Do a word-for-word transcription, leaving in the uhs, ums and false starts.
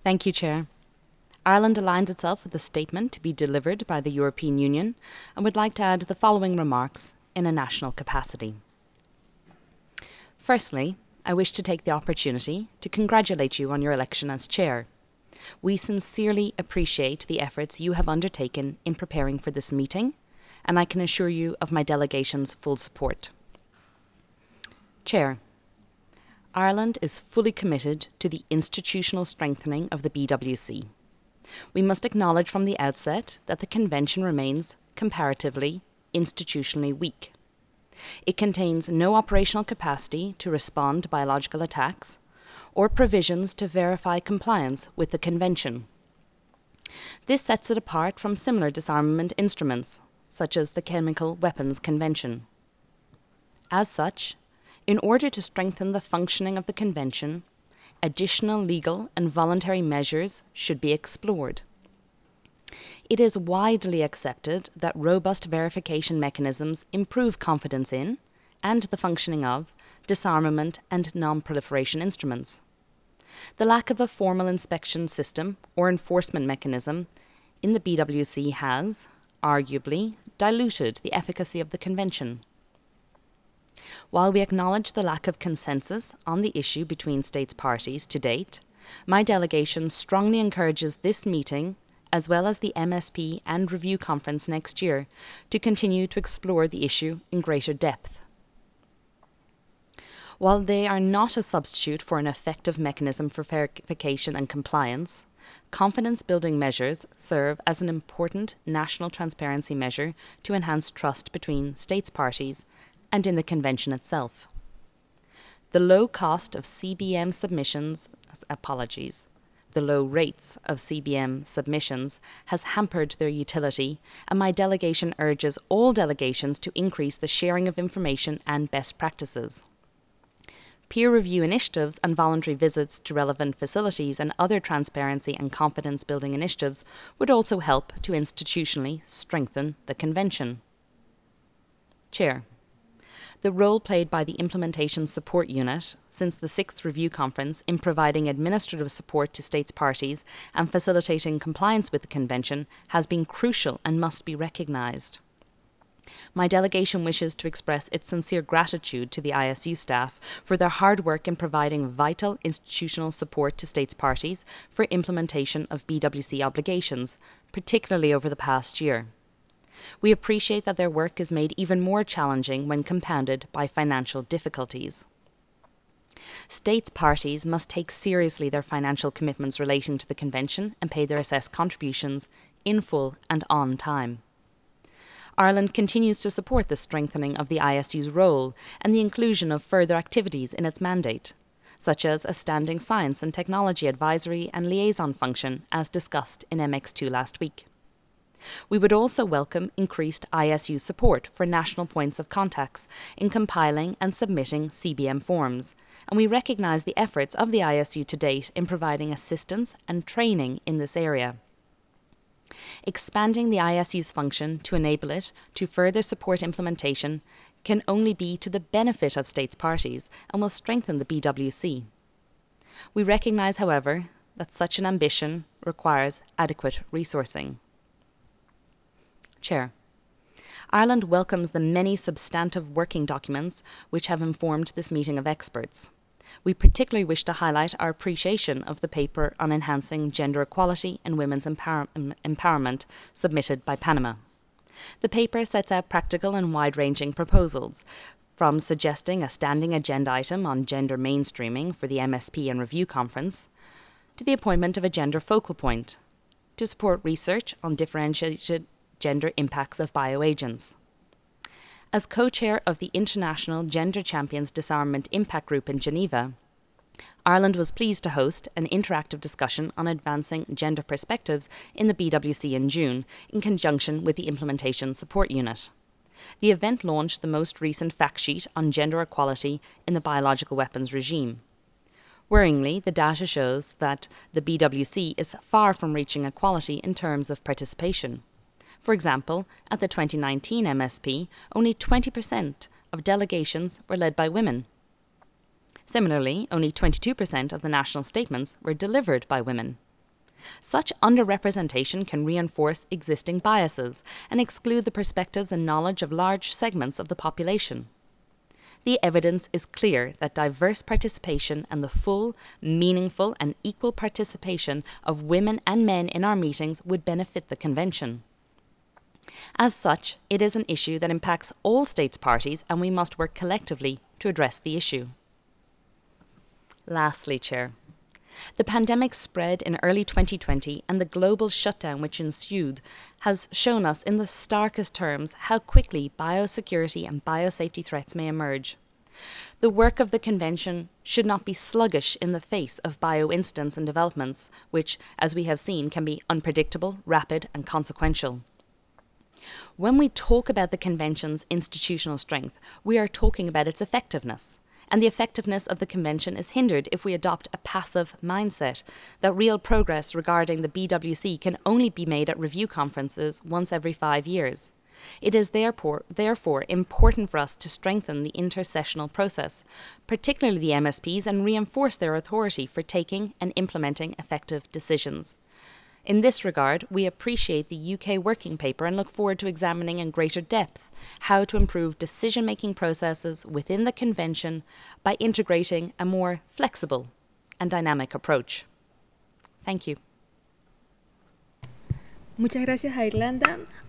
Thank you, Chair. Ireland aligns itself with the statement to be delivered by the European Union and would like to add the following remarks in a national capacity. Firstly, I wish to take the opportunity to congratulate you on your election as Chair. We sincerely appreciate the efforts you have undertaken in preparing for this meeting, and I can assure you of my delegation's full support. Chair, Ireland is fully committed to the institutional strengthening of the B W C. We must acknowledge from the outset that the Convention remains, comparatively, institutionally weak. It contains no operational capacity to respond to biological attacks, or provisions to verify compliance with the Convention. This sets it apart from similar disarmament instruments, such as the Chemical Weapons Convention. As such, in order to strengthen the functioning of the Convention, additional legal and voluntary measures should be explored. It is widely accepted that robust verification mechanisms improve confidence in, and the functioning of, disarmament and non-proliferation instruments. The lack of a formal inspection system or enforcement mechanism in the B W C has, arguably, diluted the efficacy of the Convention. While we acknowledge the lack of consensus on the issue between states parties to date, my delegation strongly encourages this meeting, as well as the M S P and Review Conference next year, to continue to explore the issue in greater depth. While they are not a substitute for an effective mechanism for verification and compliance, confidence-building measures serve as an important national transparency measure to enhance trust between states parties and in the Convention itself. The low cost of C B M submissions, apologies, the low rates of C B M submissions has hampered their utility, and my delegation urges all delegations to increase the sharing of information and best practices. Peer review initiatives and voluntary visits to relevant facilities and other transparency and confidence building initiatives would also help to institutionally strengthen the Convention. Chair, the role played by the Implementation Support Unit since the sixth Review Conference in providing administrative support to states parties and facilitating compliance with the Convention has been crucial and must be recognised. My delegation wishes to express its sincere gratitude to the I S U staff for their hard work in providing vital institutional support to states parties for implementation of B W C obligations, particularly over the past year. We appreciate that their work is made even more challenging when compounded by financial difficulties. States parties must take seriously their financial commitments relating to the Convention and pay their assessed contributions in full and on time. Ireland continues to support the strengthening of the I S U's role and the inclusion of further activities in its mandate, such as a standing science and technology advisory and liaison function as discussed in M X two last week. We would also welcome increased I S U support for national points of contacts in compiling and submitting C B M forms, and we recognise the efforts of the I S U to date in providing assistance and training in this area. Expanding the I S U's function to enable it to further support implementation can only be to the benefit of states parties and will strengthen the B W C. We recognise, however, that such an ambition requires adequate resourcing. Chair, Ireland welcomes the many substantive working documents which have informed this meeting of experts. We particularly wish to highlight our appreciation of the paper on enhancing gender equality and women's empower empowerment submitted by Panama. The paper sets out practical and wide-ranging proposals, from suggesting a standing agenda item on gender mainstreaming for the M S P and Review Conference, to the appointment of a gender focal point, to support research on differentiated gender impacts of bioagents. As co-chair of the International Gender Champions Disarmament Impact Group in Geneva, Ireland was pleased to host an interactive discussion on advancing gender perspectives in the B W C in June, in conjunction with the Implementation Support Unit. The event launched the most recent fact sheet on gender equality in the biological weapons regime. Worryingly, the data shows that the B W C is far from reaching equality in terms of participation. For example, at the twenty nineteen M S P, only twenty percent of delegations were led by women. Similarly, only twenty-two percent of the national statements were delivered by women. Such underrepresentation can reinforce existing biases and exclude the perspectives and knowledge of large segments of the population. The evidence is clear that diverse participation and the full, meaningful and equal participation of women and men in our meetings would benefit the Convention. As such, it is an issue that impacts all states parties and we must work collectively to address the issue. Lastly, Chair, the pandemic spread in early twenty twenty and the global shutdown which ensued has shown us in the starkest terms how quickly biosecurity and biosafety threats may emerge. The work of the Convention should not be sluggish in the face of bio incidents and developments, which, as we have seen, can be unpredictable, rapid and consequential. When we talk about the Convention's institutional strength, we are talking about its effectiveness. And the effectiveness of the Convention is hindered if we adopt a passive mindset, that real progress regarding the B W C can only be made at review conferences once every five years. It is therefore, therefore important for us to strengthen the intersessional process, particularly the M S Ps, and reinforce their authority for taking and implementing effective decisions. In this regard, we appreciate the U K working paper and look forward to examining in greater depth how to improve decision-making processes within the Convention by integrating a more flexible and dynamic approach. Thank you. Muchas gracias a Irlanda.